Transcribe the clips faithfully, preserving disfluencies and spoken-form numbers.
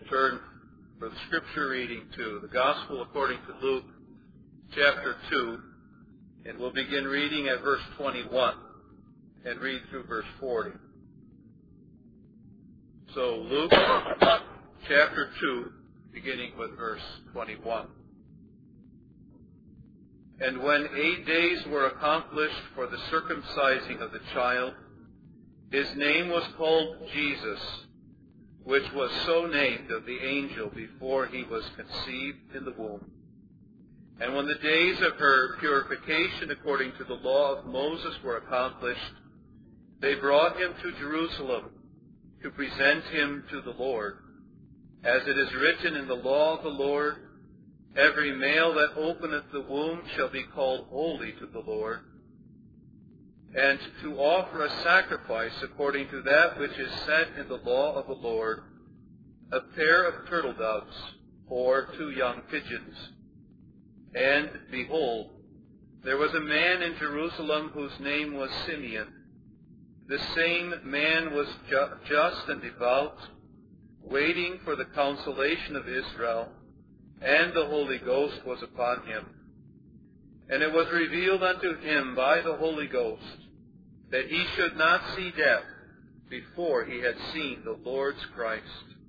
turn for the scripture reading to the Gospel according to Luke, chapter two, and we'll begin reading at verse twenty-one and read through verse forty. So Luke, chapter two, beginning with verse twenty-one. And when eight days were accomplished for the circumcising of the child, his name was called Jesus, which was so named of the angel before he was conceived in the womb. And when the days of her purification according to the law of Moses were accomplished, they brought him to Jerusalem to present him to the Lord. As it is written in the law of the Lord, every male that openeth the womb shall be called holy to the Lord, and to offer a sacrifice according to that which is set in the law of the Lord, a pair of turtle doves, or two young pigeons. And, behold, there was a man in Jerusalem whose name was Simeon. The same man was ju- just and devout, waiting for the consolation of Israel, and the Holy Ghost was upon him. And it was revealed unto him by the Holy Ghost that he should not see death before he had seen the Lord's Christ.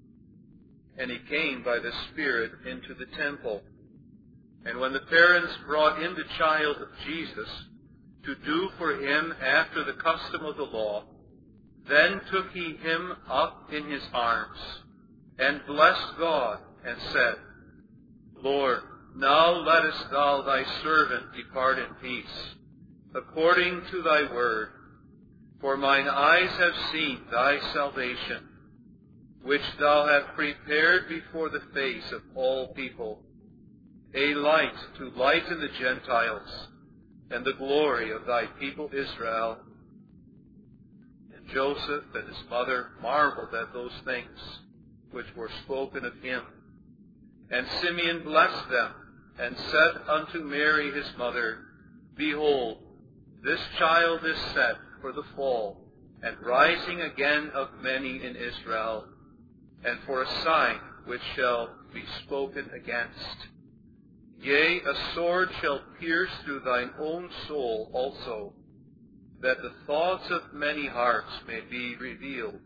And he came by the Spirit into the temple. And when the parents brought in the child of Jesus to do for him after the custom of the law, then took he him up in his arms, and blessed God, and said, Lord, now lettest thou thy servant depart in peace, according to thy word. For mine eyes have seen thy salvation, which thou hast prepared before the face of all people, a light to lighten the Gentiles, and the glory of thy people Israel. And Joseph and his mother marveled at those things which were spoken of him. And Simeon blessed them, and said unto Mary his mother, Behold, this child is set for the fall and rising again of many in Israel, and for a sign which shall be spoken against. Yea, a sword shall pierce through thine own soul also, that the thoughts of many hearts may be revealed.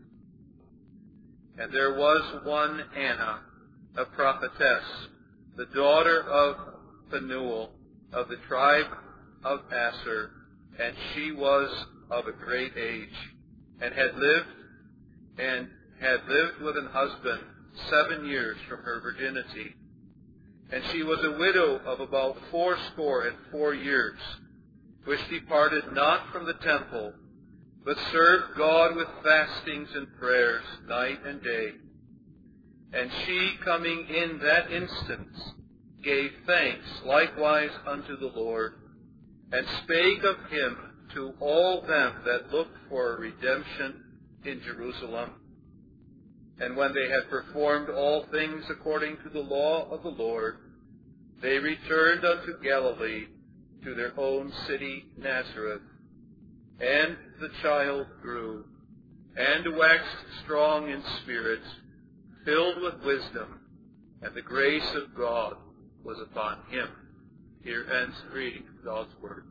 And there was one Anna, a prophetess, the daughter of Phanuel, of the tribe of Aser, and she was of a great age, and had lived and had lived with an husband seven years from her virginity. And she was a widow of about fourscore and four years, which departed not from the temple, but served God with fastings and prayers night and day. And she, coming in that instant, gave thanks likewise unto the Lord, and spake of him to all them that looked for redemption in Jerusalem. And when they had performed all things according to the law of the Lord, they returned unto Galilee, to their own city Nazareth. And the child grew, and waxed strong in spirit, filled with wisdom, and the grace of God was upon him. Here ends the reading of God's Word.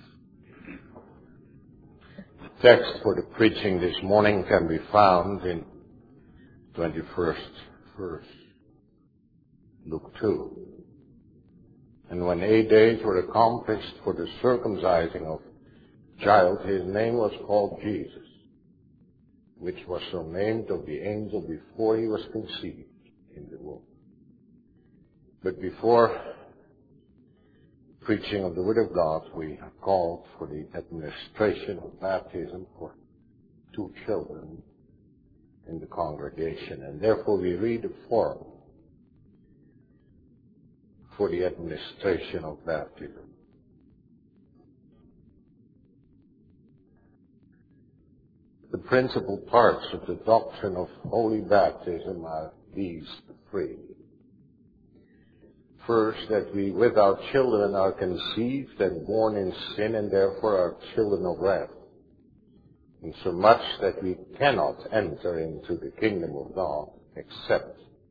The text for the preaching this morning can be found in twenty-first verse, Luke two. And when eight days were accomplished for the circumcising of the child, his name was called Jesus, which was so named of the angel before he was conceived in the womb. But before preaching of the Word of God, we have called for the administration of baptism for two children in the congregation, and therefore we read the form for the administration of baptism. The principal parts of the doctrine of holy baptism are these three. First, that we with our children are conceived and born in sin, and therefore are children of wrath, insomuch that we cannot enter into the kingdom of God except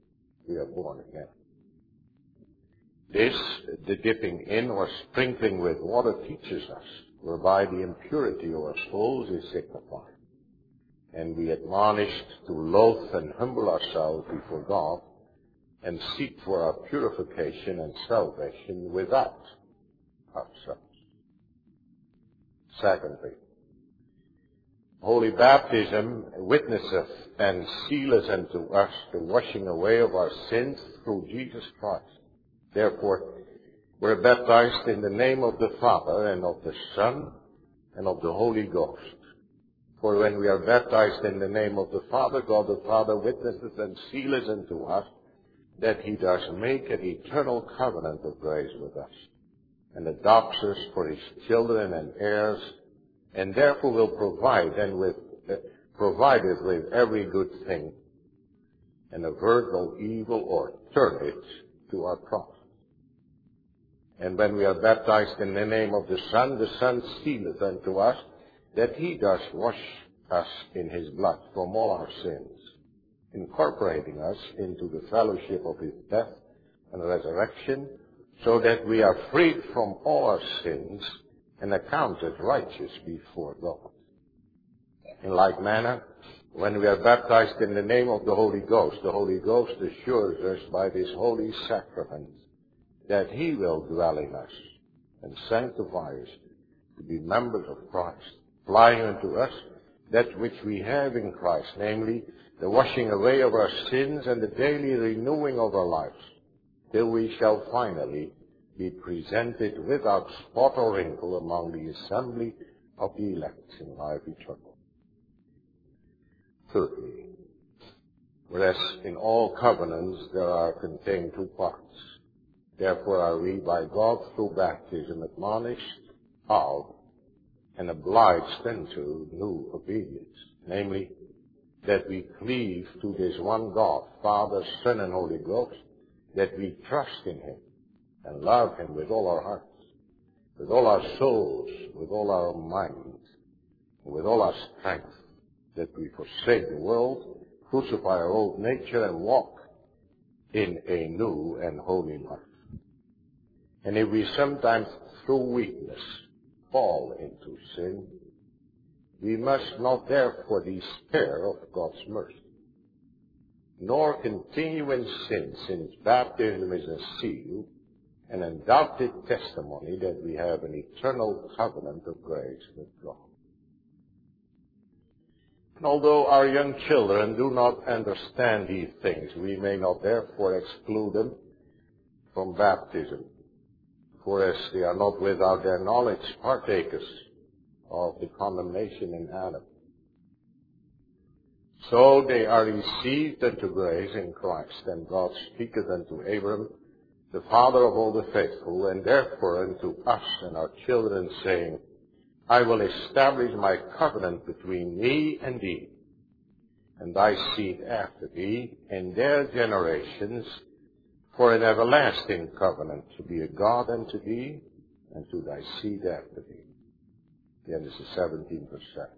we are born again. This, the dipping in or sprinkling with water teaches us, whereby the impurity of our souls is signified. And we admonished to loathe and humble ourselves before God and seek for our purification and salvation without ourselves. Secondly, holy baptism witnesseth and sealeth unto us the washing away of our sins through Jesus Christ. Therefore, we're baptized in the name of the Father and of the Son and of the Holy Ghost. For when we are baptized in the name of the Father, God the Father witnesses and sealeth unto us that he does make an eternal covenant of grace with us, and adopts us for his children and heirs, and therefore will provide and with uh, provide us with every good thing, and avert no evil or turn it to our profit. And when we are baptized in the name of the Son, the Son sealeth unto us that he does wash us in his blood from all our sins, incorporating us into the fellowship of his death and resurrection, so that we are freed from all our sins and accounted righteous before God. In like manner, when we are baptized in the name of the Holy Ghost, the Holy Ghost assures us by this holy sacrament that he will dwell in us and sanctify us to be members of Christ, applying unto us that which we have in Christ, namely the washing away of our sins and the daily renewing of our lives, till we shall finally be presented without spot or wrinkle among the assembly of the elect in life eternal. Thirdly, whereas in all covenants there are contained two parts, therefore are we by God through baptism admonished of and obliged unto new obedience, namely, that we cleave to this one God, Father, Son, and Holy Ghost, that we trust in him and love him with all our hearts, with all our souls, with all our minds, with all our strength, that we forsake the world, crucify our old nature, and walk in a new and holy life. And if we sometimes through weakness fall into sin, we must not therefore despair of God's mercy, nor continue in sin, since baptism is a seal, an undoubted testimony that we have an eternal covenant of grace with God. And although our young children do not understand these things, we may not therefore exclude them from baptism, for as they are not without their knowledge partakers of the condemnation in Adam, so they are received unto grace in Christ. And God speaketh unto Abram, the father of all the faithful, and therefore unto us and our children, saying, I will establish my covenant between me and thee, and thy seed after thee, and their generations, for an everlasting covenant, to be a God unto thee, and to thy seed after thee. Genesis seventeen, verse seven.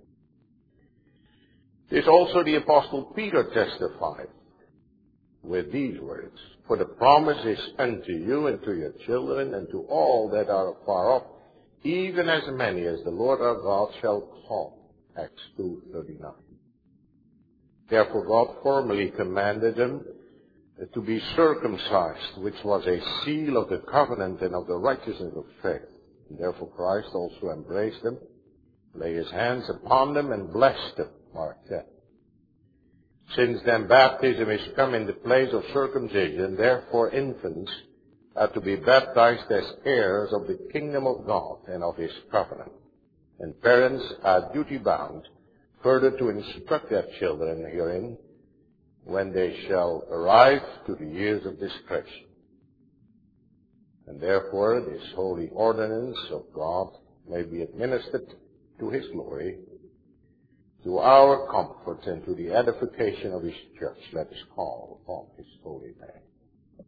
This also the Apostle Peter testified with these words, for the promise is unto you and to your children and to all that are afar off, even as many as the Lord our God shall call. Acts two thirty-nine. Therefore God formally commanded them to be circumcised, which was a seal of the covenant and of the righteousness of faith. And therefore Christ also embraced them, laid his hands upon them, and blessed them. Mark ten. Since then baptism is come in the place of circumcision, therefore infants are to be baptized as heirs of the kingdom of God and of his covenant. And parents are duty bound further to instruct their children herein when they shall arrive to the years of discretion. And therefore this holy ordinance of God may be administered to his glory, to our comfort, and to the edification of his church. Let us call upon his holy name.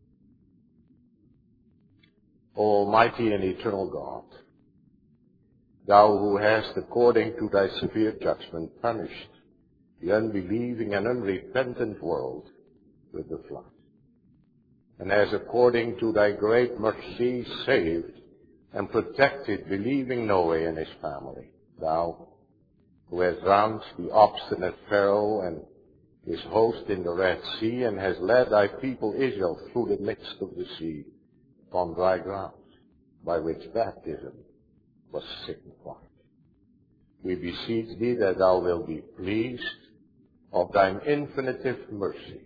O Almighty and eternal God, thou who hast, according to thy severe judgment, punished the unbelieving and unrepentant world with the flood, and has according to thy great mercy saved and protected believing Noah and his family. Thou, who hast drowned the obstinate Pharaoh and his host in the Red Sea, and has led thy people Israel through the midst of the sea upon dry ground, by which baptism was signified. We beseech thee that thou wilt be pleased of thine infinitive mercy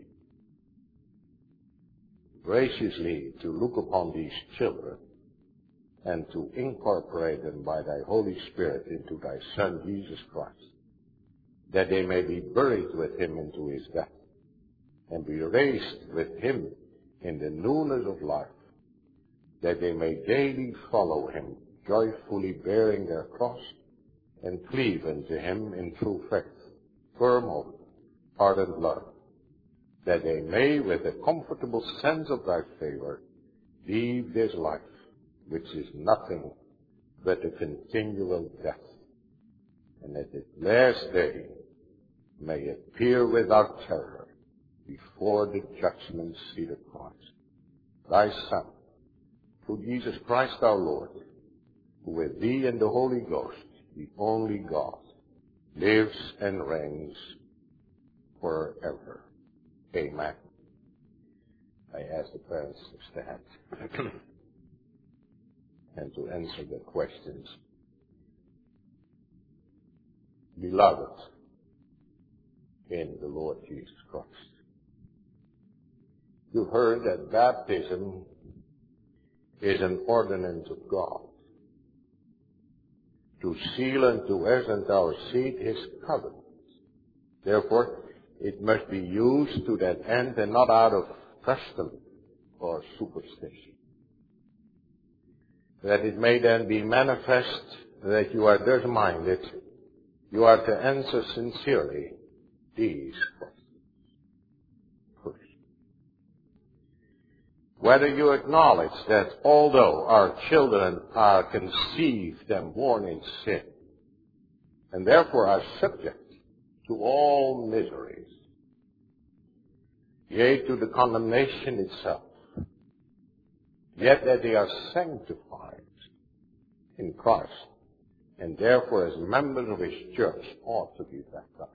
graciously to look upon these children and to incorporate them by thy Holy Spirit into thy Son Jesus Christ, that they may be buried with him into his death, and be raised with him in the newness of life, that they may daily follow him, joyfully bearing their cross, and cleave unto him in true faith, firm hope, ardent love, that they may, with a comfortable sense of thy favor, leave this life, which is nothing but a continual death, and at the last day may appear without terror before the judgment seat of Christ, thy Son, through Jesus Christ our Lord, who with thee and the Holy Ghost, the only God, lives and reigns forever. Amen. I ask the parents to stand and to answer the questions. Beloved in the Lord Jesus Christ, you heard that baptism is an ordinance of God to seal unto us and our seed his covenant. Therefore, it must be used to that end and not out of custom or superstition, that it may then be manifest that you are thus minded, you are to answer sincerely these questions. First, whether you acknowledge that although our children are conceived and born in sin, and therefore are subject to all miseries, yea, to the condemnation itself, yet that they are sanctified in Christ, and therefore as members of his church ought to be baptized.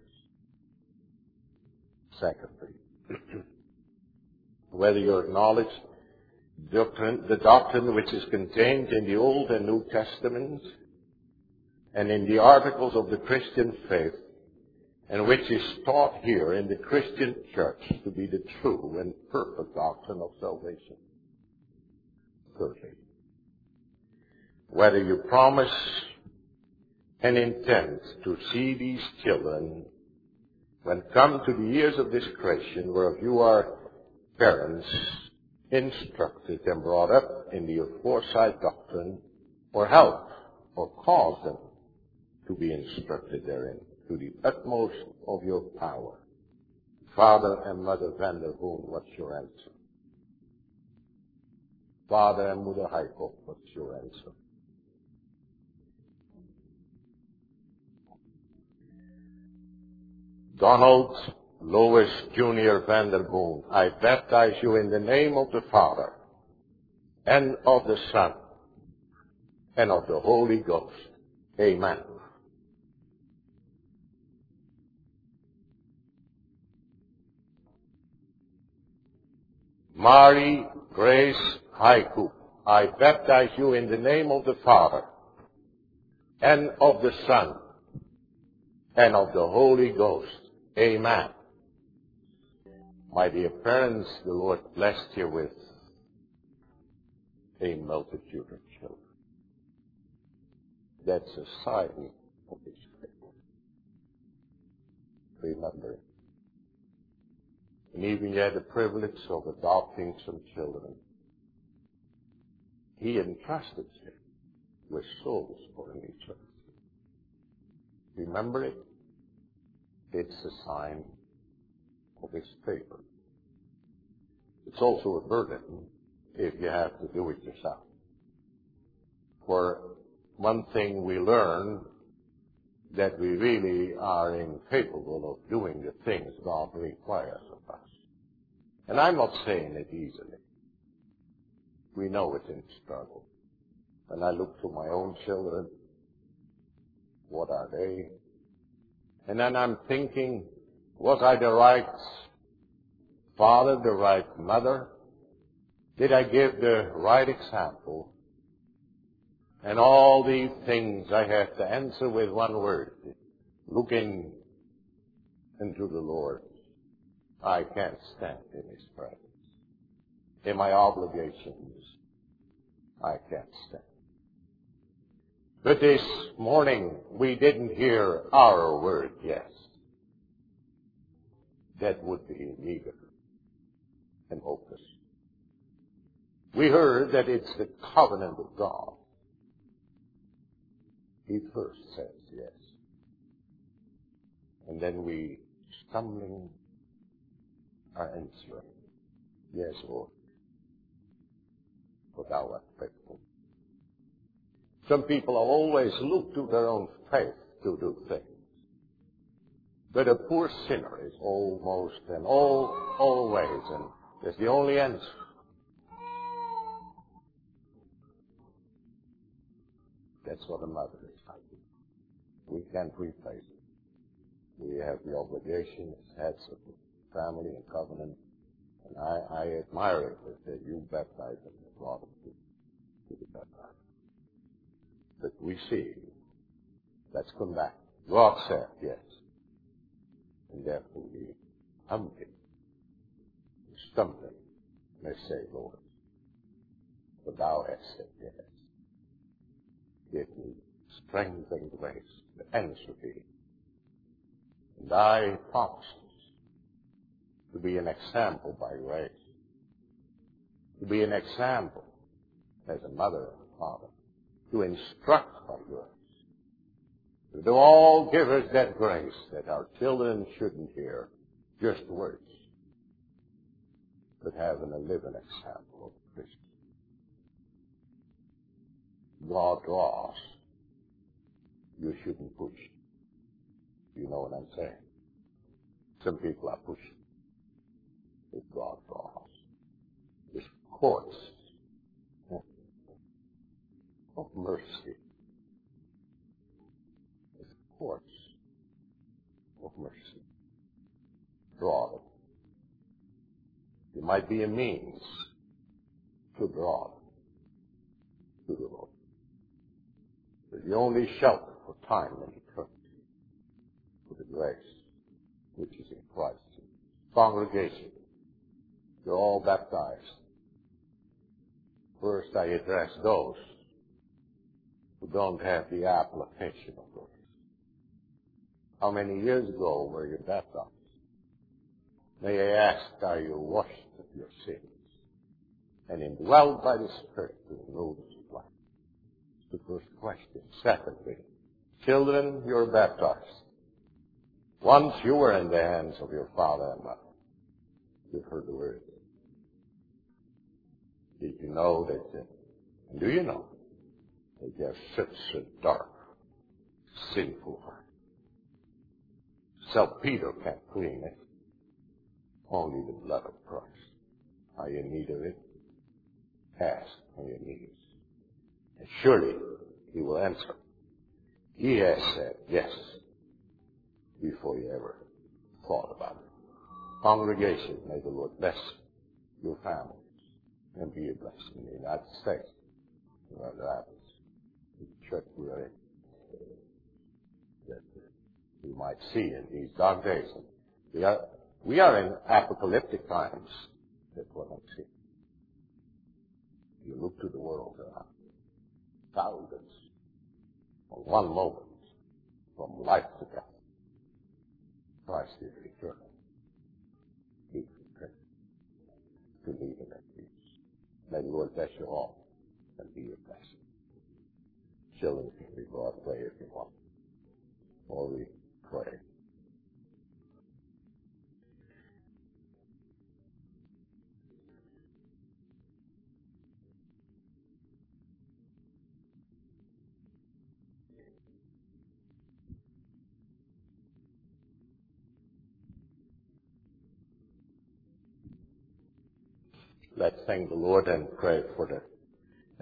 Secondly, whether you acknowledge doctrine, the doctrine which is contained in the Old and New Testaments and in the articles of the Christian faith, and which is taught here in the Christian church to be the true and perfect doctrine of salvation. Thirdly, whether you promise and intend to see these children, when come to the years of discretion, whereof you are parents, instructed and brought up in the aforesaid doctrine, or help or cause them to be instructed therein, to the utmost of your power. Father and Mother Vanderboom, what's your answer? Father and Mother Heiko, what's your answer? Donald Lois Junior Vanderboom, I baptize you in the name of the Father, and of the Son, and of the Holy Ghost. Amen. Mary Grace Haiku, I baptize you in the name of the Father, and of the Son, and of the Holy Ghost. Amen. My dear parents, the Lord blessed you with a multitude of children. That's a sign of his faith. Remember it. And even you had the privilege of adopting some children. He entrusted you with souls for an eternity. Remember it? It's a sign of his favor. It's also a burden if you have to do it yourself. For one thing we learn, that we really are incapable of doing the things God requires of us. And I'm not saying it easily. We know it's in struggle. When I look to my own children, what are they? And then I'm thinking, was I the right father, the right mother? Did I give the right example? And all these things I have to answer with one word. Looking into the Lord, I can't stand in His presence. In my obligations, I can't stand. But this morning, we didn't hear our word, yes. That would be meager and hopeless. We heard that it's the covenant of God. He first says yes. And then we, stumbling, are answering, yes, Lord, for thou art faithful. Some people have always looked to their own faith to do things. But a poor sinner is almost and all, always, and that's the only answer. That's what a mother is like. We can't replace it. We have the obligation as heads of the family and covenant, and I, I admire it that you baptize them and brought them to, to be baptized. But we see, let's come back. God said yes, and therefore we humbly, stumbling, may say, Lord, for thou hast said yes. Give me strength and grace to answer thee. And thy promises to be an example by grace, to be an example as a mother and father, to instruct by grace, to all give us that grace that our children shouldn't hear just words, but having a living example of Christ. God draws. You shouldn't push. You know what I'm saying? Some people are pushing. But God draws. His courts of mercy. His courts of mercy. Draw them. It might be a means to draw them to the Lord. But the only shelter for time and eternity for the grace which is in Christ. Congregation, you're all baptized. First, I address those who don't have the application of grace. How many years ago were you baptized? May I ask, are you washed of your sins and indwelled by the Spirit to the newness of life? The first question. Secondly, children, you're baptized. Once you were in the hands of your father and mother. You've heard the word. Did you know that, uh, and do you know that you have such a dark, sinful heart? Saltpeter can't clean it. Only the blood of Christ. Are you in need of it? Ask on your knees. And surely He will answer. He has said yes before you ever thought about it. Congregation, may the Lord bless your families and be a blessing in the United States and other others. The church we are in, that we might see in these dark days. And we are we are in apocalyptic times. That's what I see. You look to the world around. Thousands on one moment from life to death. Christ is eternal. Be prepared to lead in that peace. May the Lord bless you all and be your blessing. Children can be brought away if you want. Or we pray. Let's thank the Lord and pray for the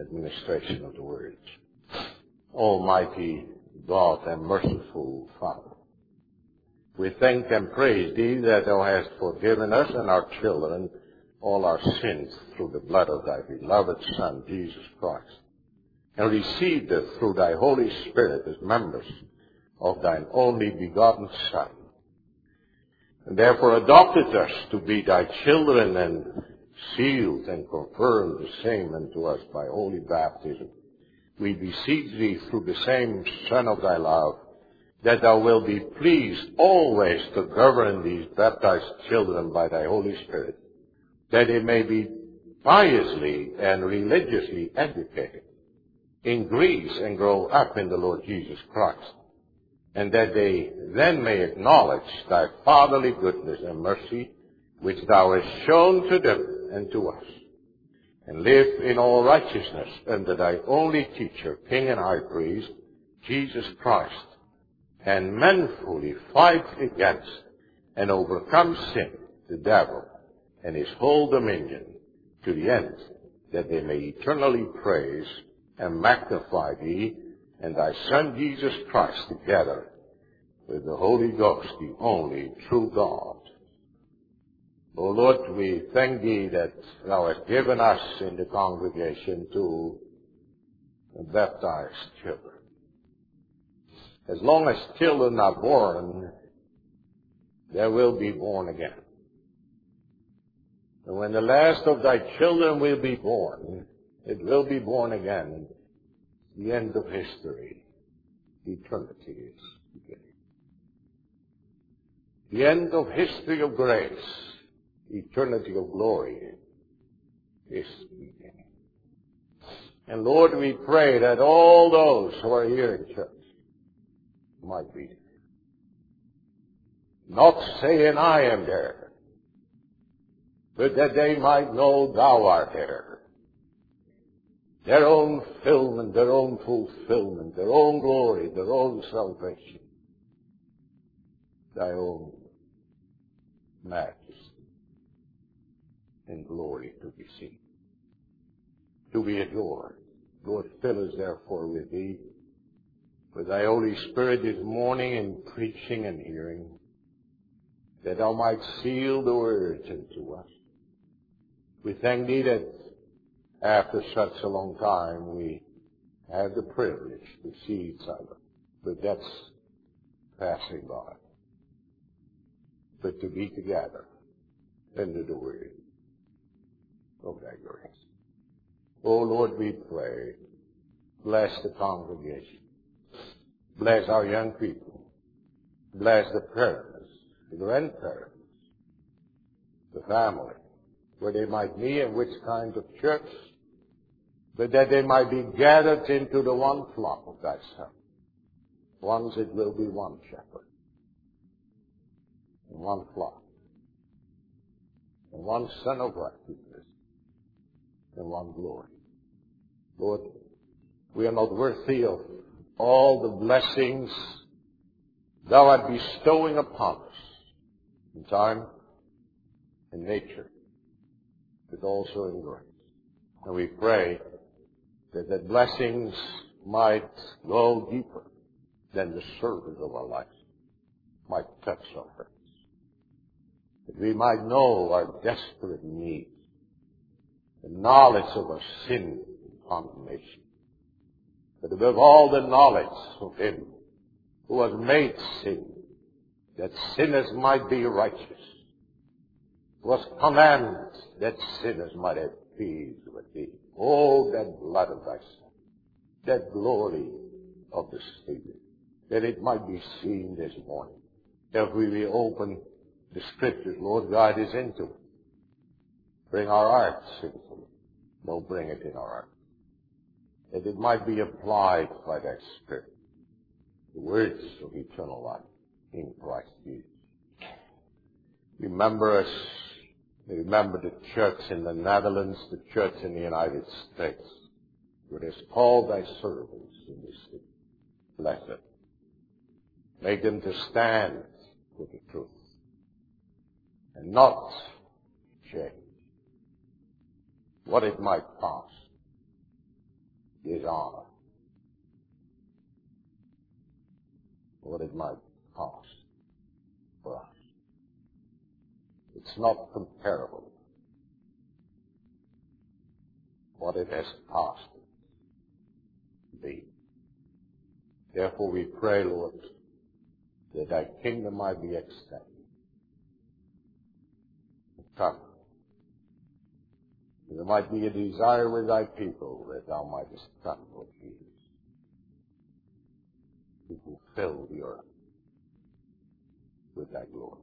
administration of the words. Almighty God and merciful Father, we thank and praise Thee that Thou hast forgiven us and our children all our sins through the blood of Thy beloved Son, Jesus Christ, and received us through Thy Holy Spirit as members of Thine only begotten Son, and therefore adopted us to be Thy children and sealed and confirmed the same unto us by holy baptism. We beseech Thee through the same Son of Thy love, that Thou wilt be pleased always to govern these baptized children by Thy Holy Spirit, that they may be piously and religiously educated, increase and grow up in the Lord Jesus Christ, and that they then may acknowledge Thy fatherly goodness and mercy, which Thou hast shown to them and to us, and live in all righteousness under Thy only teacher, King and High Priest, Jesus Christ, and manfully fight against and overcome sin, the devil, and his whole dominion, to the end that they may eternally praise and magnify Thee and Thy Son Jesus Christ together with the Holy Ghost, the only true God. O Lord, we thank Thee that Thou hast given us in the congregation two baptized children. As long as children are born, they will be born again. And when the last of Thy children will be born, it will be born again. The end of history, eternity is beginning. The end of history of grace, eternity of glory is beginning. And Lord, we pray that all those who are here in church might be there. Not saying I am there, but that they might know Thou art there. Their own fulfillment, their own fulfillment, their own glory, their own salvation, Thy own majesty and glory to be seen, to be adored. Lord, fill us therefore with Thee, with Thy Holy Spirit this morning in preaching and hearing, that Thou might seal the words into us. We thank Thee that after such a long time we have the privilege to see each other, but that's passing by. But to be together under the word of Thy grace. Oh Lord, we pray, bless the congregation. Bless our young people. Bless the parents, the grandparents, the family, where they might be and which kind of church, but that they might be gathered into the one flock of Thy Son. Once it will be one shepherd, and one flock, and one Son of righteousness, and one glory. Lord, we are not worthy of all the blessings Thou art bestowing upon us in time, in nature, but also in grace. And we pray that the blessings might go deeper than the surface of our lives, might touch our hearts, that we might know our desperate need, the knowledge of our sin and condemnation, but above all the knowledge of Him who was made sin, that sinners might be righteous, was commanded that sinners might have peace with Thee. Oh, that blood of Thy Son, that glory of the Savior, that it might be seen this morning. If we will open the Scriptures, Lord, guide us into it. Bring our hearts into it. Don't bring it in our hearts. That it might be applied by Thy Spirit. The words of eternal life in Christ Jesus. Remember us. Remember the church in the Netherlands, the church in the United States, who has called Thy servants in this city. Bless them. Make them to stand for the truth and not change what it might cost his honor, what it might cost for us. It's not comparable what it has cost thee. Therefore we pray, Lord, that thy kingdom might be extended. Come. There might be a desire with thy people that thou mightest come, Lord Jesus, to fulfill the earth with thy glory.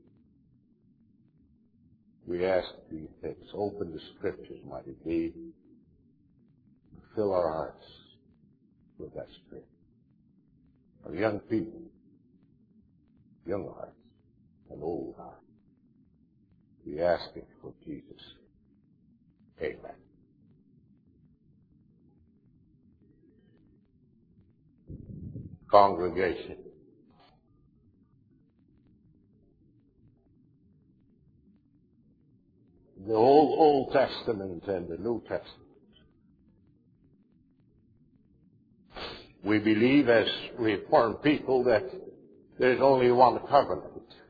We ask these things. Open the scriptures, mighty be, and fill our hearts with that spirit. Our young people, young hearts, and old hearts. We ask it for Jesus. Amen. Congregation. The Old, Old Testament and the New Testament. We believe as Reformed people that there's only one covenant.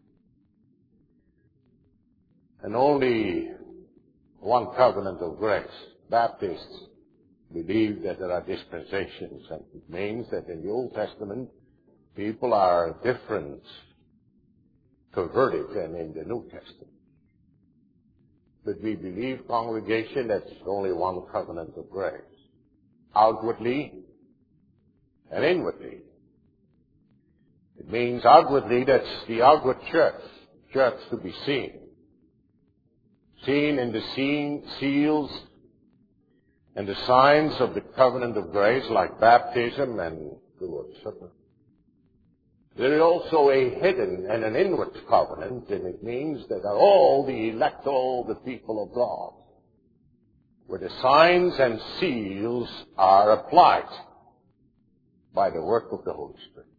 And only one covenant of grace. Baptists believe that there are dispensations, and it means that in the Old Testament, people are different, converted than in the New Testament. But we believe, congregation, that there's only one covenant of grace. Outwardly and inwardly. It means outwardly, that's the outward church, church to be seen. Seen in the seen, seals and the signs of the covenant of grace, like baptism and the Lord's Supper. There is also a hidden and an inward covenant, and it means that are all the elect, all the people of God, where the signs and seals are applied by the work of the Holy Spirit.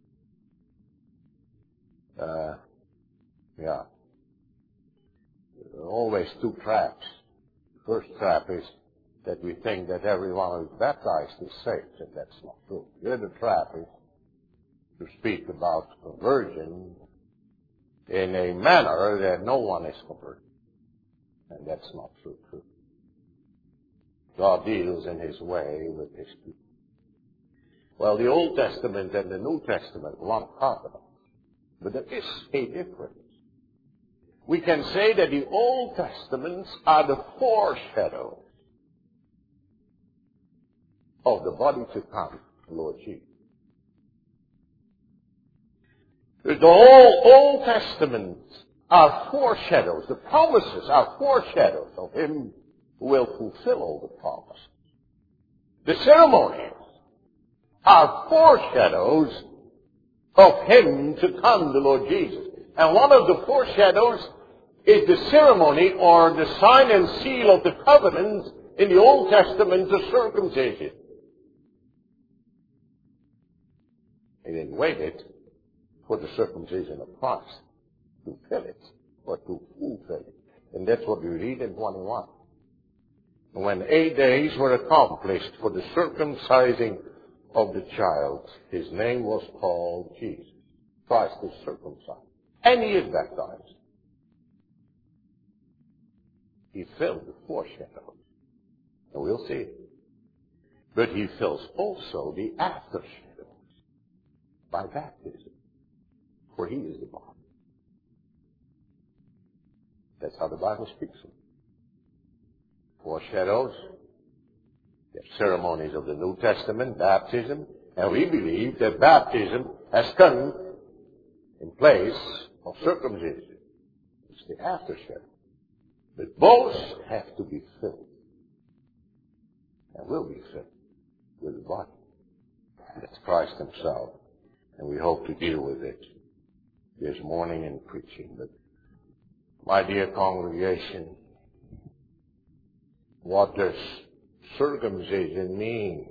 Uh, yeah. There are always two traps. The first trap is that we think that everyone who's baptized is saved, and that's not true. The other trap is to speak about conversion in a manner that no one is converted. And that's not true, true. God deals in His way with His people. Well, the Old Testament and the New Testament, one covenant. But there is a difference. We can say that the Old Testaments are the foreshadows of the body to come, the Lord Jesus. The whole Old Testament are foreshadows. The promises are foreshadows of Him who will fulfill all the promises. The ceremonies are foreshadows of Him to come, the Lord Jesus. And one of the foreshadows is the ceremony or the sign and seal of the covenant in the Old Testament, the circumcision. He didn't wait it for the circumcision of Christ to fill it or to fulfill it. And that's what we read in twenty-one. When eight days were accomplished for the circumcising of the child, his name was called Jesus. Christ is circumcised. And he is baptized. He filled the foreshadows. And we'll see it. But he fills also the aftershadows by baptism. For he is the body. That's how the Bible speaks of it. Foreshadows. The ceremonies of the New Testament, baptism. And we believe that baptism has come in place of circumcision. It's the aftershadow. But both have to be filled. And will be filled with the body. And that's Christ Himself. And we hope to deal with it this morning in preaching. But my dear congregation, what does circumcision mean?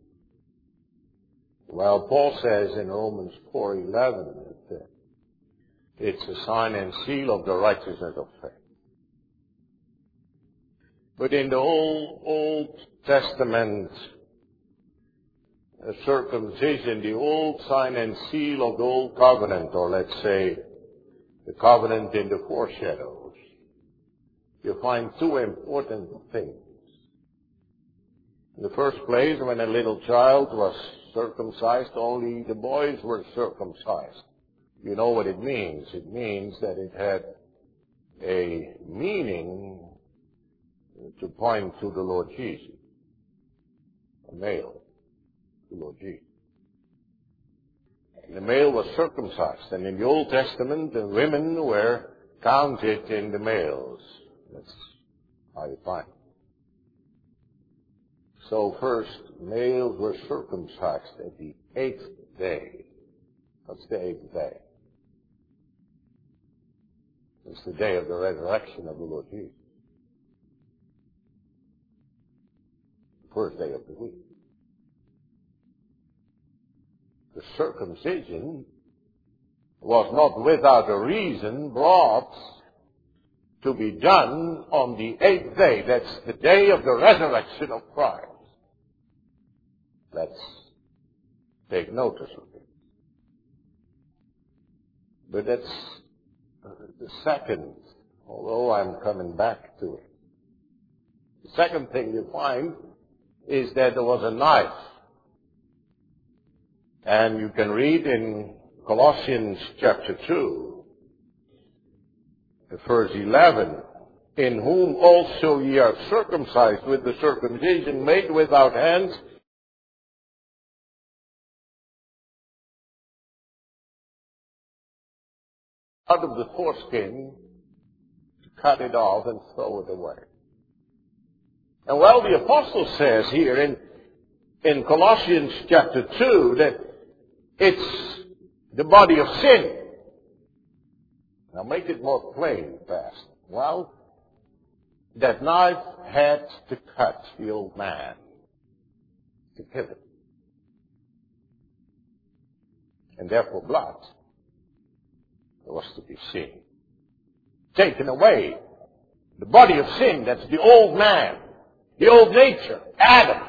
Well, Paul says in Romans four eleven that it's a sign and seal of the righteousness of faith. But in the Old, Old Testament, circumcision, the old sign and seal of the old covenant, or let's say the covenant in the foreshadows, you find two important things. In the first place, when a little child was circumcised, only the boys were circumcised. You know what it means. It means that it had a meaning to point to the Lord Jesus. A male, the Lord Jesus. And the male was circumcised. And in the Old Testament, the women were counted in the males. That's how you find it. So first, males were circumcised at the eighth day. What's the eighth day? It's the day of the resurrection of the Lord Jesus. The first day of the week. The circumcision was not without a reason brought to be done on the eighth day. That's the day of the resurrection of Christ. Let's take notice of it. But that's uh, the second, although I'm coming back to it. The second thing you find is that there was a knife. And you can read in Colossians chapter two, verse eleven, in whom also ye are circumcised with the circumcision made without hands, out of the foreskin, to cut it off and throw it away. And well, the apostle says here in, in Colossians chapter two that it's the body of sin. Now make it more plain, Pastor. Well, that knife had to cut the old man to kill him. And therefore blood was to be seen. Taken away. The body of sin, that's the old man. The old nature. Adam.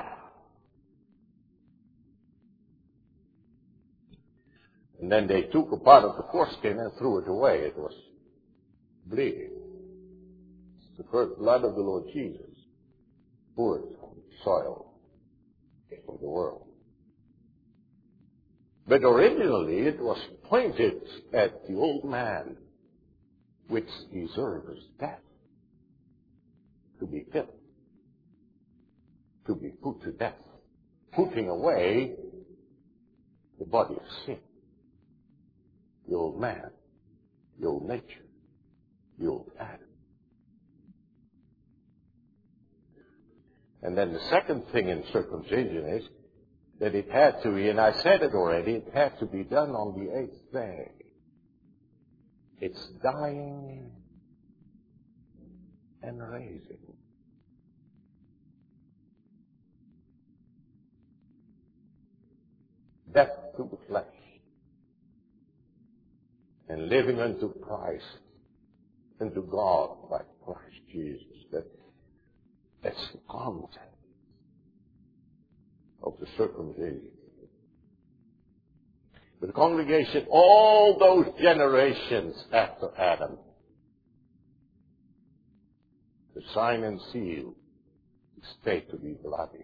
And then they took a part of the foreskin and threw it away. It was bleeding. It's the first blood of the Lord Jesus poured on the soil of the world. But originally it was pointed at the old man, which deserves death, to be killed, to be put to death, putting away the body of sin, the old man, the old nature, the old Adam. And then the second thing in circumcision is that it had to be, and I said it already, it had to be done on the eighth day. It's dying and raising. Death to the flesh. And living unto Christ, unto God by Christ Jesus. That, that's the content of the circumcision. But the congregation, all those generations after Adam, the sign and seal stayed to be bloody.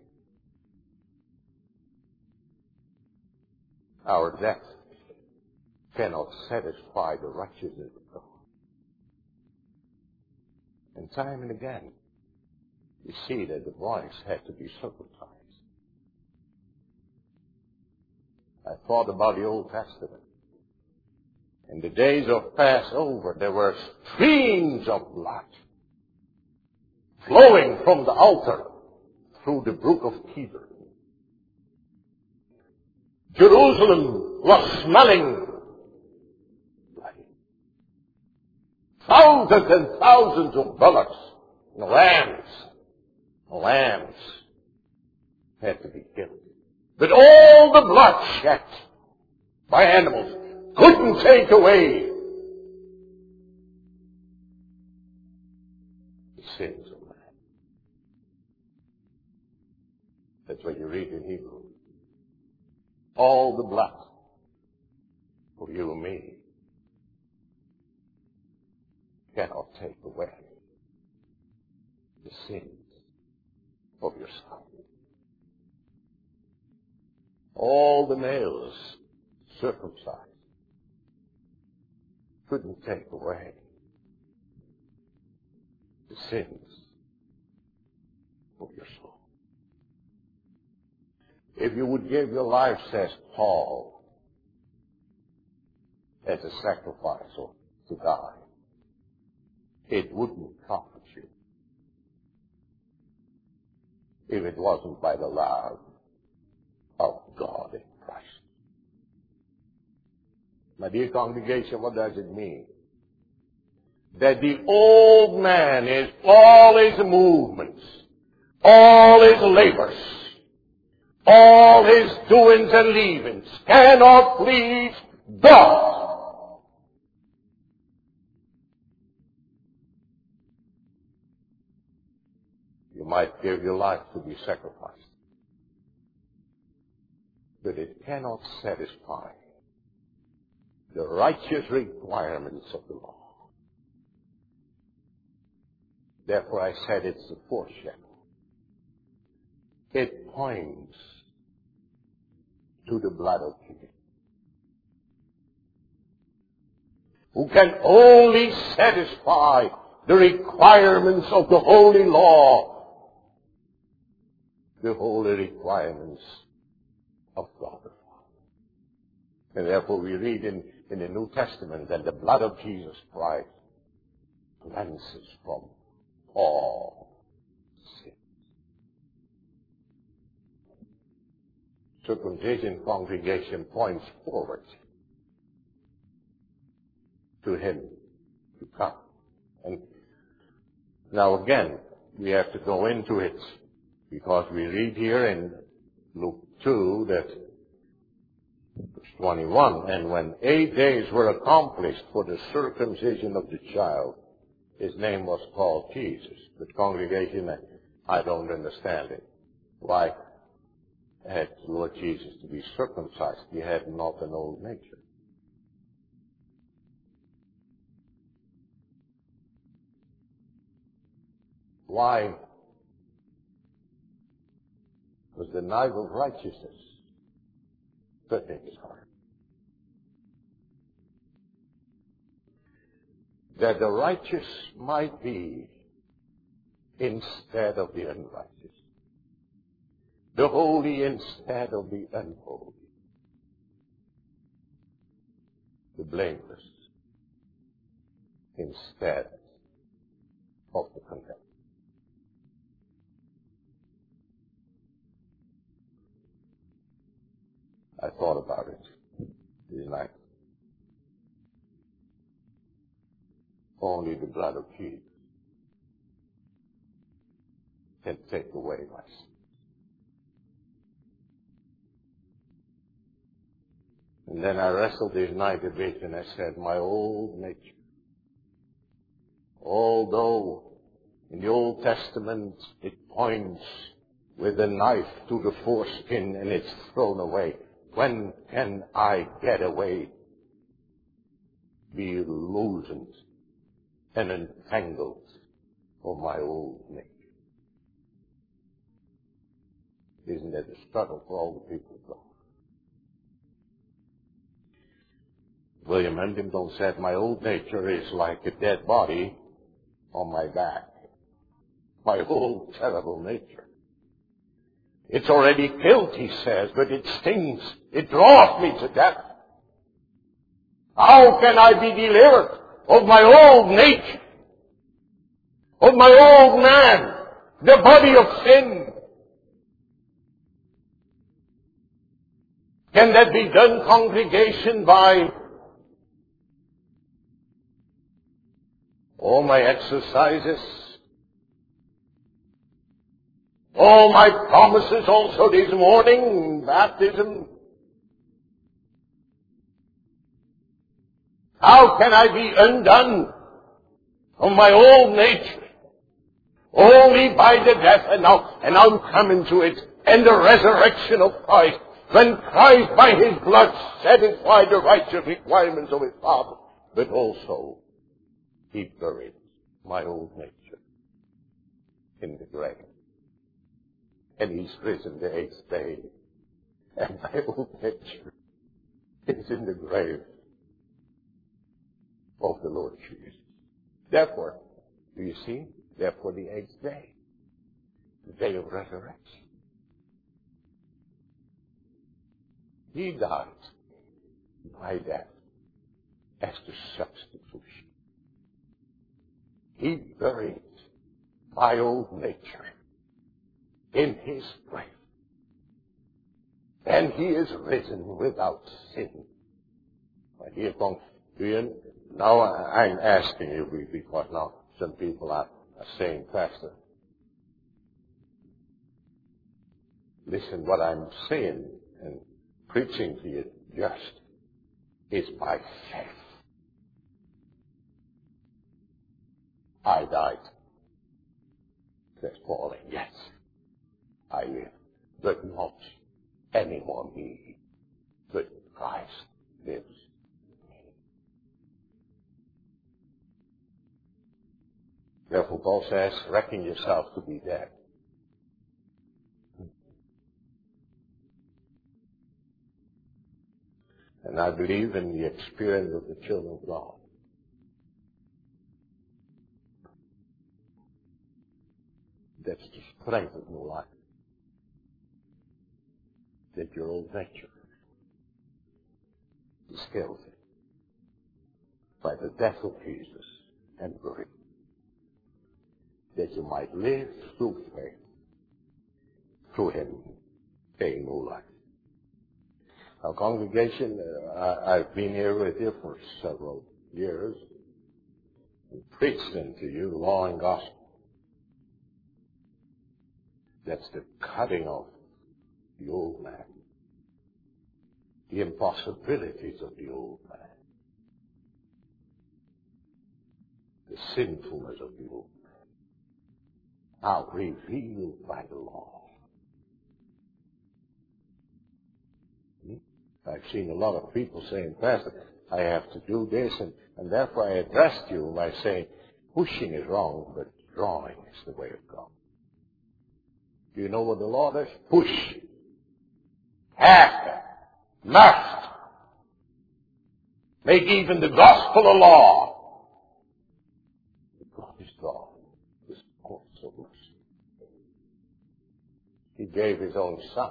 Our death cannot satisfy the righteousness of God. And time and again, you see that the boys had to be circumcised. I thought about the Old Testament. In the days of Passover, there were streams of blood flowing from the altar through the brook of Kidron. Jerusalem was smelling bloody. Thousands and thousands of bullocks and lambs, lambs had to be killed. But all the blood shed by animals couldn't take away the sins of man. That's what you read in Hebrew. all the blood for you and me cannot take away the sins of your son. All the males circumcised couldn't take away the sins of your soul. If you would give your life, says Paul, as a sacrifice or to God, it wouldn't profit you if it wasn't by the love of God in Christ. My dear congregation, what does it mean? That the old man is all his movements, all his labors, all his doings and leavings cannot please God. You might give your life to be sacrificed, but it cannot satisfy the righteous requirements of the law. Therefore I said it's the foreshadow. It points to the blood of Jesus, who can only satisfy the requirements of the holy law, the holy requirements of God the Father. And therefore we read in, in the New Testament that the blood of Jesus Christ cleanses from all sin. Circumcision congregation points forward to Him to come. And now again, we have to go into it, because we read here in Luke two that, verse twenty-one, and when eight days were accomplished for the circumcision of the child, his name was called Jesus. But congregation, I don't understand it. Why had the Lord Jesus to be circumcised? He had not an old nature. Why was the knife of righteousness put in his heart? That the righteous might be instead of the unrighteous, the holy instead of the unholy, the blameless instead of the condemned. I thought about it this night. Only the blood of Jesus can take away my sin. And then I wrestled this night a bit and I said, my old nature, although in the Old Testament it points with a knife to the foreskin and it's thrown away, when can I get away, be loosened and entangled from my old nature? Isn't that a struggle for all the people of God? William Huntington said, my old nature is like a dead body on my back. My old terrible nature. It's already killed, he says, but it stings. It draws me to death. How can I be delivered of my old nature, of my old man, the body of sin? Can that be done, congregation, by all my exercises, all my promises also this morning, baptism? How can I be undone from my old nature? Only by the death, and now, and now I'm coming to it, and the resurrection of Christ, when Christ by his blood satisfied the righteous requirements of his Father, but also he buried my old nature in the grave. And he's risen the eighth day. And my old nature is in the grave of the Lord Jesus. Therefore, do you see? Therefore the eighth day, the day of resurrection. He died by death as the substitution. He buried my old nature in his grave. And he is risen without sin. My dear folks, do you, now I'm asking you, because now some people are, are saying, Pastor, listen, what I'm saying and preaching to you just is by faith. I died. Says Paul, yes, I live, but not anymore me, but Christ lives in me. Therefore, Paul says, reckon yourself to be dead. And I believe in the experience of the children of God. That's the strength of your life. That your old nature is killed by the death of Jesus and buried. That you might live through faith, through him, a new life. Now, congregation, uh, I, I've been here with you for several years and preached unto you law and gospel. That's the cutting off the old man. The impossibilities of the old man. The sinfulness of the old man. Now revealed by the law. Hmm? I've seen a lot of people saying, Pastor, I have to do this, and, and therefore I addressed you by saying, pushing is wrong, but drawing is the way of God. Do you know what the law does? Push. Have to. Must. Make even the gospel a law. But God is God. Is also mercy. He gave his own Son.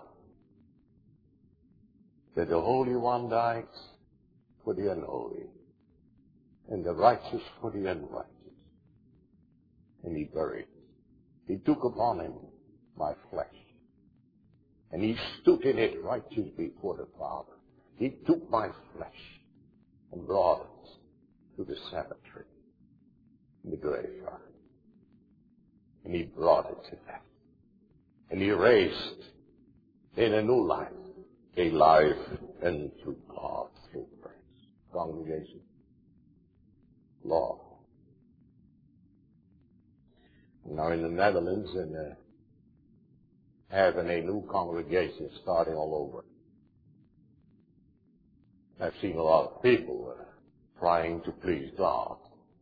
That the Holy One died for the unholy. And the righteous for the unrighteous. And he buried. He took upon him my flesh. And he stood in it righteous before the Father. He took my flesh and brought it to the cemetery in the graveyard. And he brought it to death. And he raised in a new life, a life unto God through grace. Congregation, law. Now in the Netherlands, and uh, having a new congregation starting all over. I've seen a lot of people uh, trying to please God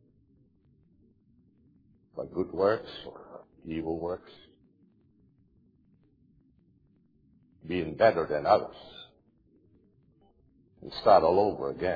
by good works or evil works, being better than others, and start all over again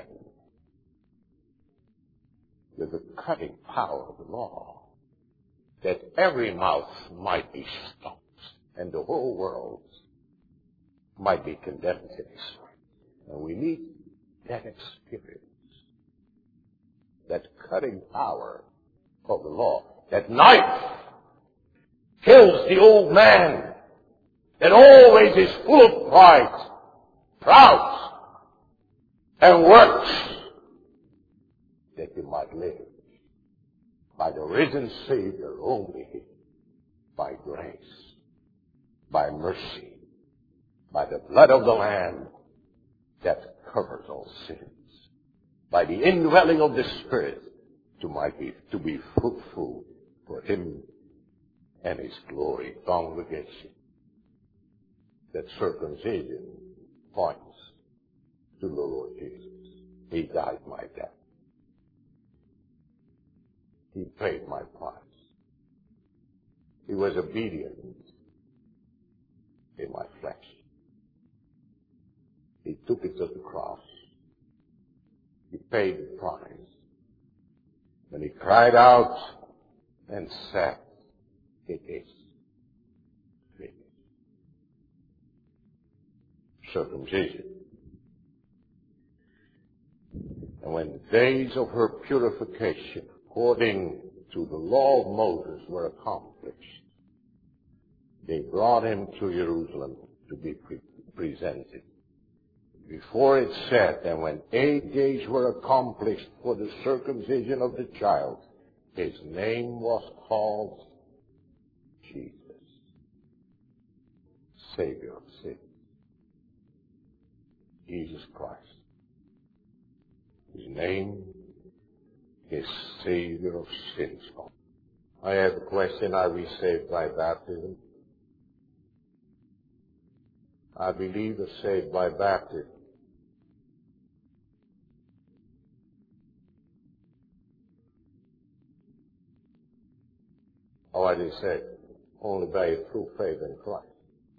with the cutting power of the law, that every mouth might be stopped and the whole world might be condemned to this way. And we need that experience, that cutting power of the law. That knife kills the old man that always is full of pride, proud, and works, that you might live by the risen Savior only, by grace, by mercy, by the blood of the Lamb that covers all sins, by the indwelling of the Spirit to, might be, to be fruitful for him and his glory. Congregation, that circumcision points to the Lord Jesus. He died my death. He paid my price. He was obedient in my flesh. He took it to the cross. He paid the price. Then he cried out and said, "It is finished." Circumcision. And when the days of her purification, according to the law of Moses, were accomplished, they brought him to Jerusalem to be pre- presented. Before it said, and when eight days were accomplished for the circumcision of the child, his name was called Jesus, Savior of sins. Jesus Christ. His name is Savior of sins. I have a question. Are we saved by baptism? I believe we're saved by baptism. Oh, I did say, only by true faith in Christ.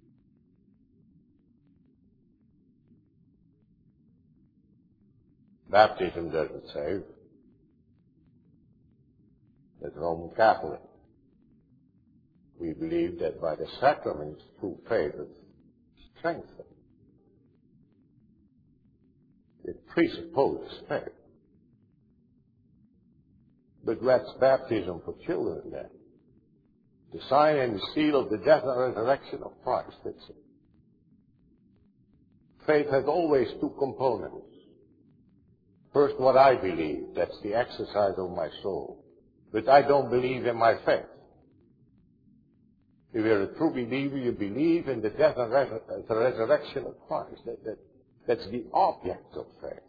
Baptism doesn't save. As Roman Catholic, we believe that by the sacraments, true faith is strengthened. It presupposes faith. But that's baptism for children then. The sign and the seal of the death and resurrection of Christ. That's it. Faith has always two components. First, what I believe. That's the exercise of my soul. But I don't believe in my faith. If you're a true believer, you believe in the death and res- the resurrection of Christ. That, that, that's the object of faith.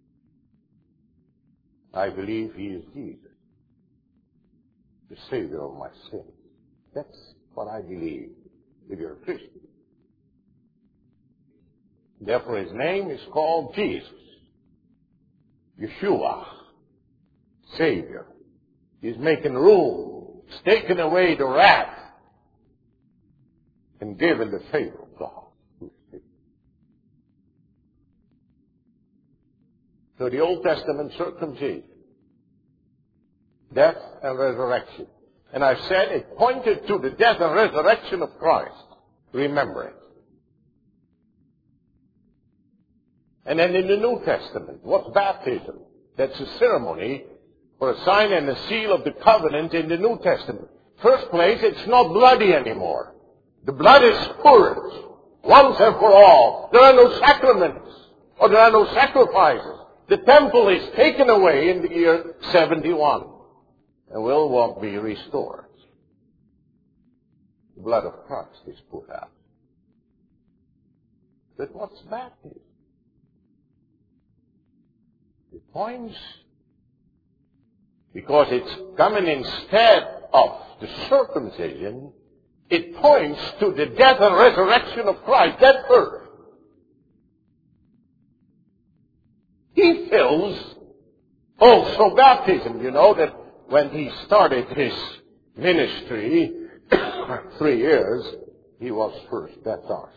I believe He is Jesus, the Savior of my sins. That's what I believe if you're a Christian. Therefore, His name is called Jesus, Yeshua, Savior. He's making room. He's taken away the wrath and given the favor of God. So the Old Testament circumcision, death and resurrection. And I said it pointed to the death and resurrection of Christ. Remember it. And then in the New Testament, what's baptism? That's a ceremony for a sign and a seal of the covenant in the New Testament. First place, it's not bloody anymore. The blood is purged once and for all. There are no sacraments or there are no sacrifices. The temple is taken away in the year seventy-one and will be restored. The blood of Christ is poured out. But what's baptism? It points, because it's coming instead of the circumcision, it points to the death and resurrection of Christ, that birth. He fills also baptism. You know that when he started his ministry, three years, he was first baptized.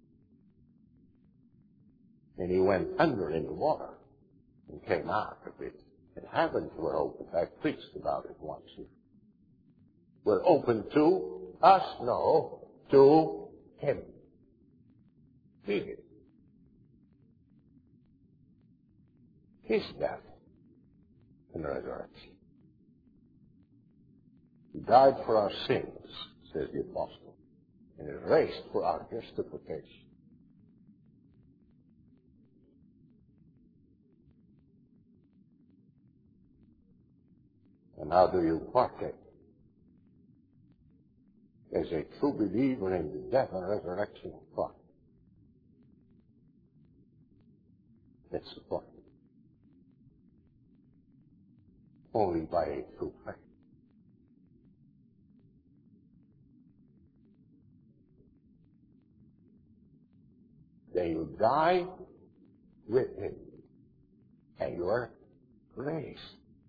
And he went under in the water and came out of it. And heavens were opened. I preached about it once. Were open to us? No, to him. Period. His death and resurrection. He died for our sins, says the apostle, and is raised for our justification. And how do you partake? As a true believer in the death and resurrection of Christ. That's the point. Only by a true faith. then you die with him, and you are raised.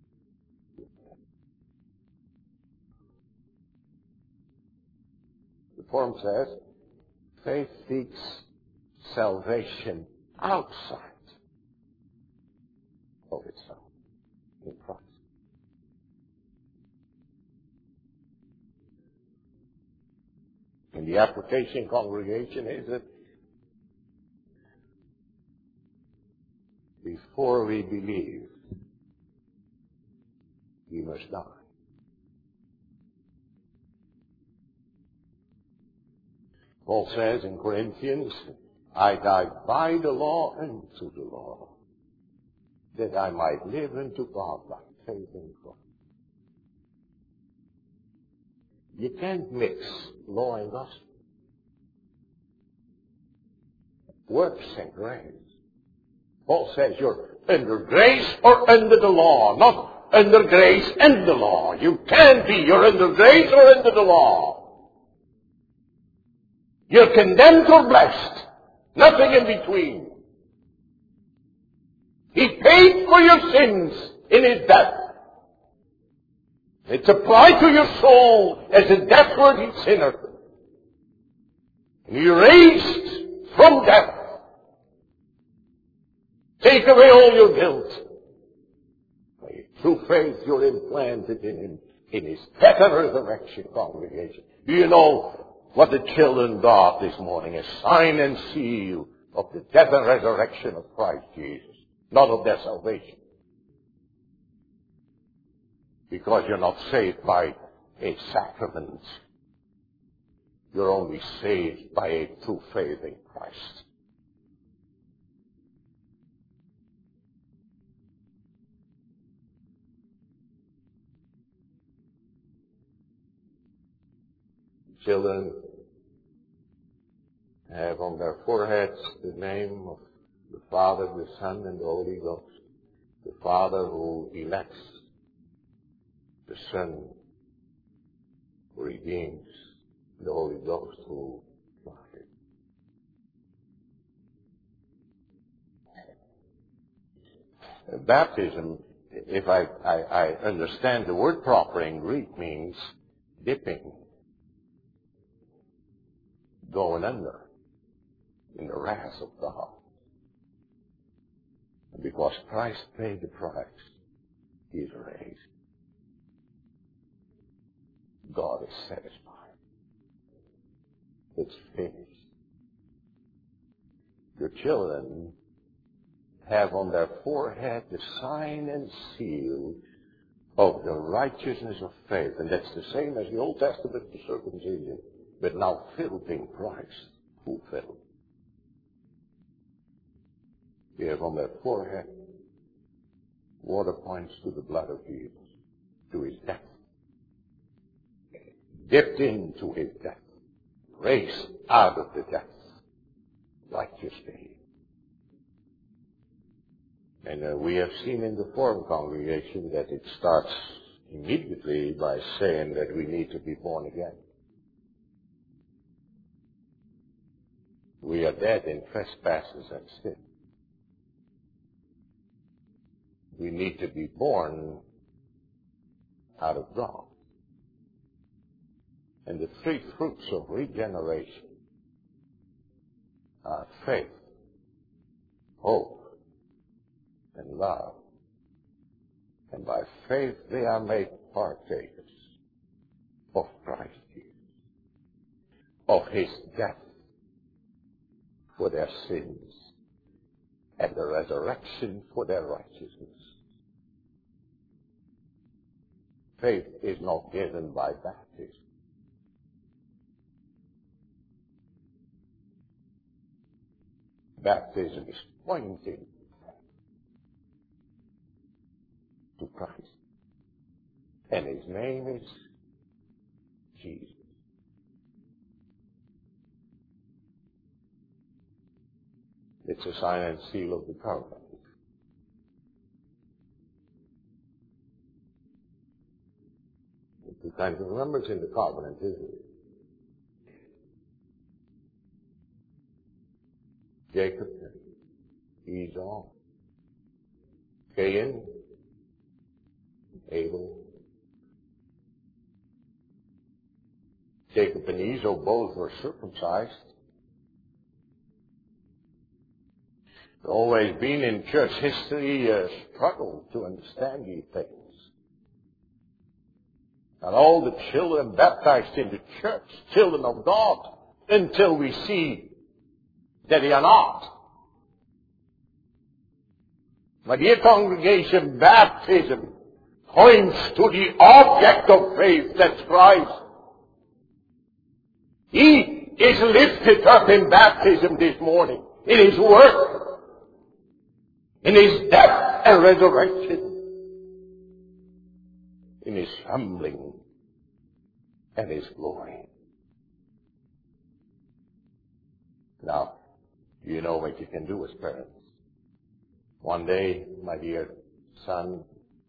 The form says, faith seeks salvation outside of itself in Christ. And the application, congregation, is that before we believe, we must die. Paul says in Corinthians, I died by the law and to the law, that I might live unto God by faith in Christ. You can't mix law and gospel. Works and grace. Paul says you're under grace or under the law, not under grace and the law. You can't be. You're under grace or under the law. You're condemned or blessed. Nothing in between. He paid for your sins in His death. It's applied to your soul as a death-worthy sinner. And He raised from death. Take away all your guilt. By through faith you're implanted in Him, in His death and resurrection, congregation. Do you know what the children got this morning? A sign and seal of the death and resurrection of Christ Jesus, not of their salvation. Because you're not saved by a sacrament. You're only saved by a true faith in Christ. Children have on their foreheads the name of the Father, the Son, and the Holy Ghost. The Father who elects, the Son who redeems, the Holy Ghost who guides. Baptism, if I, I, I understand the word proper in Greek, means dipping, going under in the wrath of God. And because Christ paid the price, He is raised. God is satisfied. It's finished. Your children have on their forehead the sign and seal of the righteousness of faith. And that's the same as the Old Testament, the circumcision, but now filled in Christ, fulfilled. They have on their forehead water points to the blood of Jesus, to His death. Dipped into His death, raised out of the death, righteously. And uh, we have seen in the Forum congregation that it starts immediately by saying that we need to be born again. We are dead in trespasses and sin. We need to be born out of God. And the three fruits of regeneration are faith, hope, and love. And by faith they are made partakers of Christ Jesus, of His death for their sins, and the resurrection for their righteousness. Faith is not given by baptism. Baptism is pointing to Christ. And His name is Jesus. It's a sign and seal of the covenant. The two kinds of numbers in the covenant, isn't it? Jacob and Esau, Cain, Abel. Jacob and Esau both were circumcised. Always been in church history a struggle to understand these things. And all the children baptized in the church, children of God, until we see that they are not. My dear congregation, baptism points to the object of faith, that's Christ. He is lifted up in baptism this morning, in His work, in His death and resurrection, in His humbling and His glory. Now, you know what you can do as parents. One day, my dear son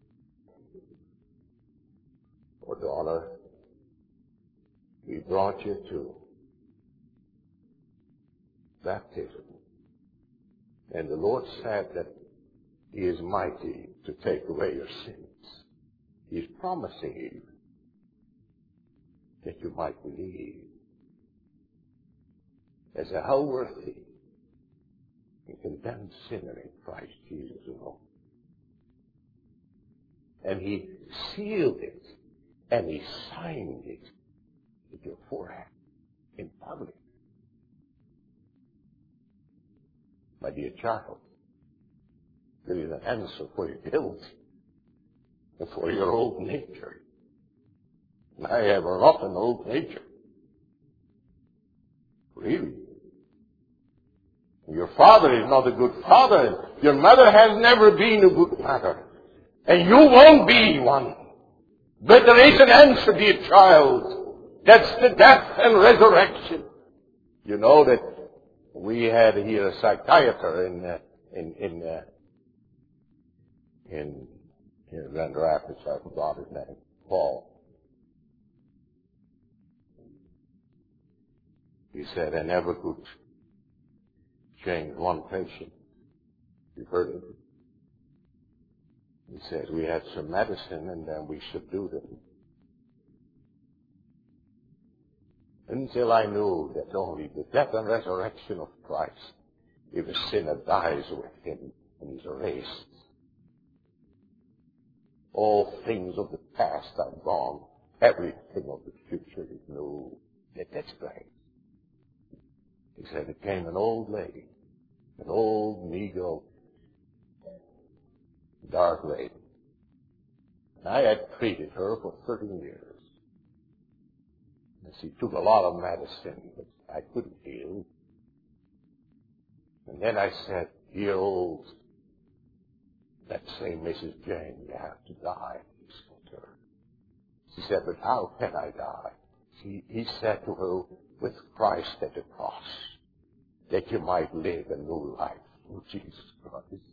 or daughter, we brought you to baptism. And the Lord said that He is mighty to take away your sins. He is promising you that you might believe as a how worthy and condemned sinner in Christ Jesus alone. And He sealed it and He signed it with your forehead in public. My dear child, there is an answer for your guilt and for your old nature. And I have a rotten old nature. Really. Your father is not a good father. Your mother has never been a good mother. And you won't be one. But there is an answer, dear child. That's the death and resurrection. You know that we had here a psychiatrist in uh, in in uh, in in Grand Rapids. I forgot his name. Paul. He said, I never could change one patient. You've heard of it. He says, we had some medicine and then we subdued him. Until I knew that only the death and resurrection of Christ, if a sinner dies with Him and is erased, all things of the past are gone. Everything of the future is new. Yet that's great. He said it came an old lady, an old Negro, dark lady. And I had treated her for thirty years. And she took a lot of medicine, but I couldn't heal. And then I said, dear old, that same Missus Jane, you have to die. He said to her. She said, but how can I die? She, he said to her, with Christ at the cross, that you might live a new life through Jesus Christ.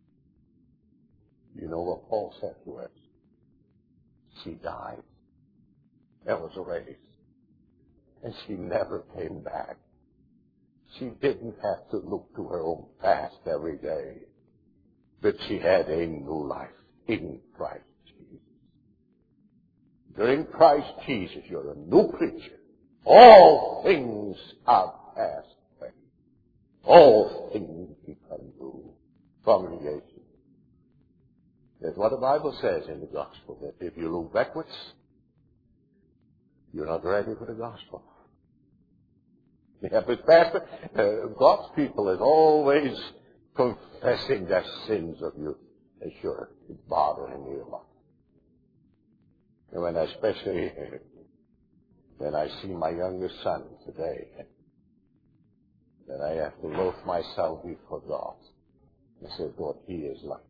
You know what Paul said to her? She died and was raised. And she never came back. She didn't have to look to her own past every day. But she had a new life in Christ Jesus. You're in Christ Jesus. You're a new creature. All things are passed away. All things become new. Congregation. That's what the Bible says in the gospel, that if you look backwards, you're not ready for the gospel. Yeah, but Pastor, uh, God's people is always confessing their sins of you. They sure, it's bothering me a lot. And when I, especially when I see my youngest son today, that I have to loathe myself before God. I say, God, he is like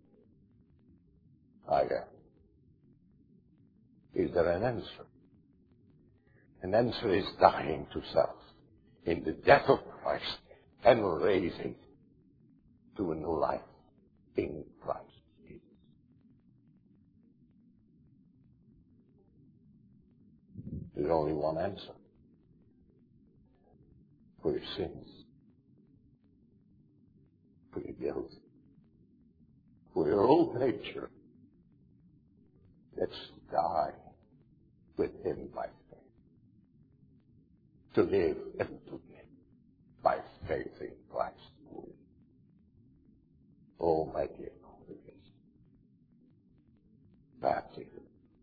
I am. Is there an answer? An answer is dying to self in the death of Christ and raising to a new life in Christ Jesus. There's only one answer for your sins. guilt. For your old nature, let's die with him by faith. To live and to live by faith in Christ. Oh, my dear congregation, baptism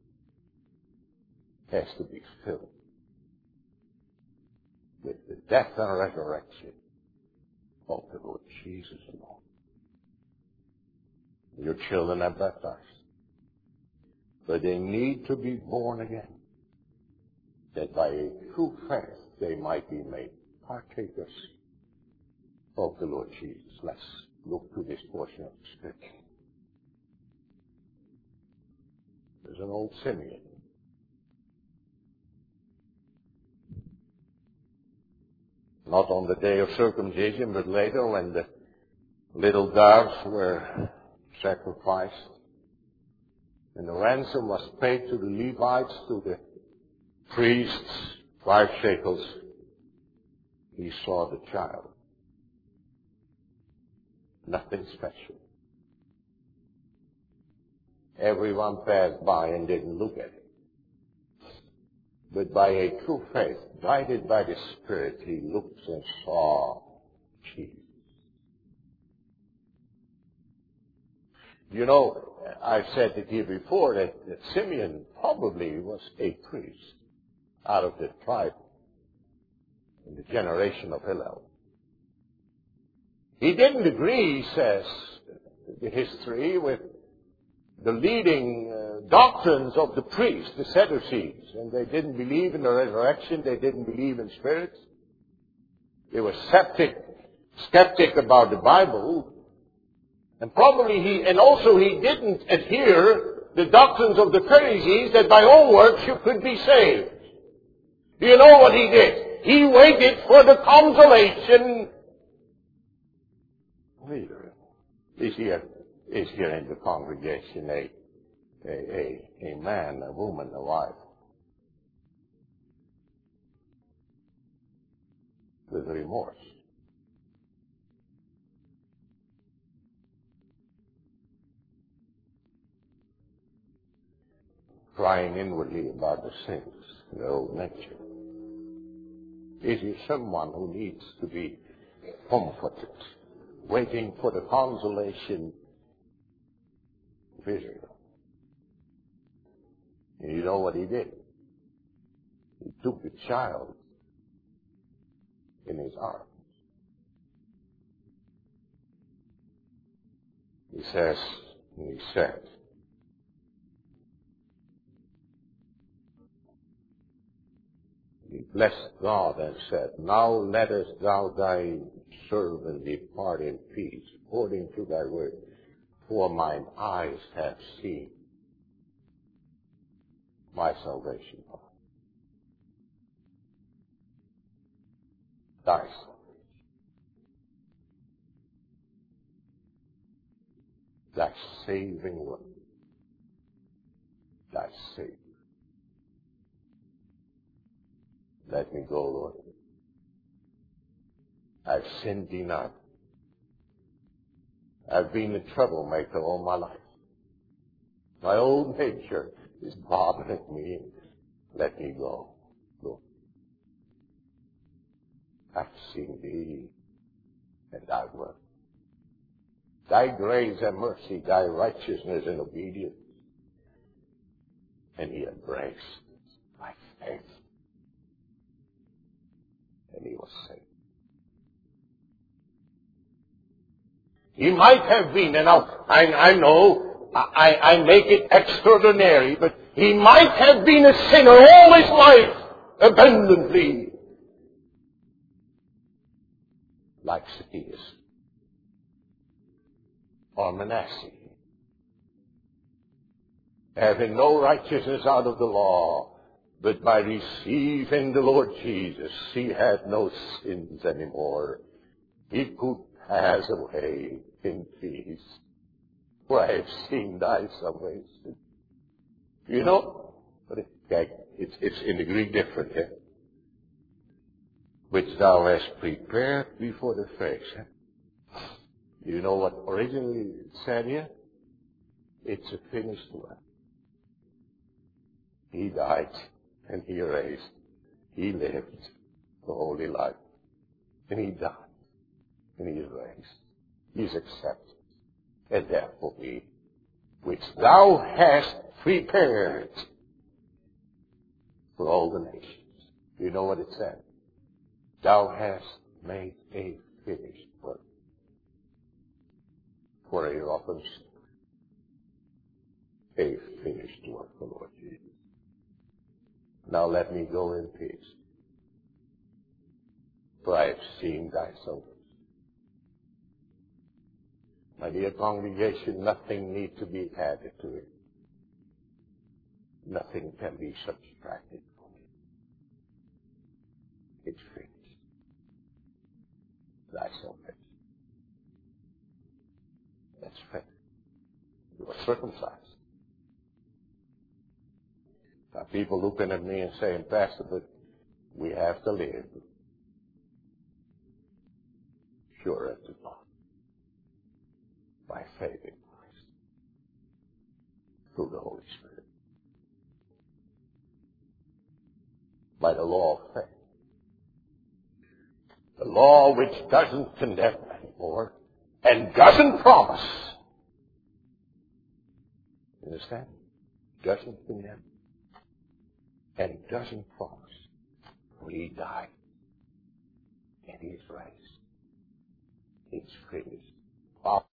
has to be filled with the death and resurrection of the Lord Jesus alone. Your children are baptized, but they need to be born again, that by a true faith they might be made partakers of the Lord Jesus. Let's look to this portion of the Scripture. There's an old Simeon. Not on the day of circumcision, but later when the little doves were sacrificed and the ransom was paid to the Levites, to the priests, five shekels. He saw the child. Nothing special. Everyone passed by and didn't look at it. But by a true faith, guided by the Spirit, he looked and saw Jesus. You know, I've said it here before that, that Simeon probably was a priest out of the tribe in the generation of Hillel. He didn't agree, he says, the history, with the leading uh, doctrines of the priests, the Sadducees. And they didn't believe in the resurrection. They didn't believe in spirits. They were skeptic, skeptic about the Bible. And probably he, and also he didn't adhere the doctrines of the Pharisees that by all works you could be saved. Do you know what he did? He waited for the consolation. Later, is here, is here in the congregation a, a, a, a man, a woman, a wife, with remorse. Crying inwardly about the sins in their old nature. Is he someone who needs to be comforted, waiting for the consolation of Israel? And you know what he did? He took the child in his arms. He says, and he said, he blessed God and said, now lettest thou thy servant depart in peace, according to thy word. For mine eyes have seen my salvation. Thy salvation. Thy saving word. Thy Savior. Let me go, Lord. I've sinned thee not. I've been a troublemaker all my life. My old nature is bothering me. Let me go, Lord. I've seen thee and thy word. Thy grace and mercy, thy righteousness and obedience. And he embraced by faith. And he was saved. He might have been, and now I, I know I, I make it extraordinary, but he might have been a sinner all his life, abundantly, like Zacchaeus or Manasseh, having no righteousness out of the law. But by receiving the Lord Jesus, he had no sins anymore. He could pass away in peace. For I have seen thy salvation. You know, but it, it's, it's in the Greek different, eh? Which thou hast prepared before the face. Eh? You know what originally said here? It's a finished work. He died and he raised. He lived the holy life. And he died and he raised. He's accepted. And therefore we, which thou hast prepared for all the nations. You know what it said? Thou hast made a finished work for a orphan, a finished work for Lord Jesus. Now let me go in peace, for I have seen thy servants. My dear congregation, nothing needs to be added to it. Nothing can be subtracted from it. It's finished. Thy salvation. That's finished. You are circumcised. Now people looking at me and saying, Pastor, but we have to live. Sure it is not. By faith in Christ. Through the Holy Spirit. By the law of faith. The law which doesn't condemn anymore and doesn't promise. You understand? Doesn't condemn and doesn't promise. For he died and he's raised. It's finished.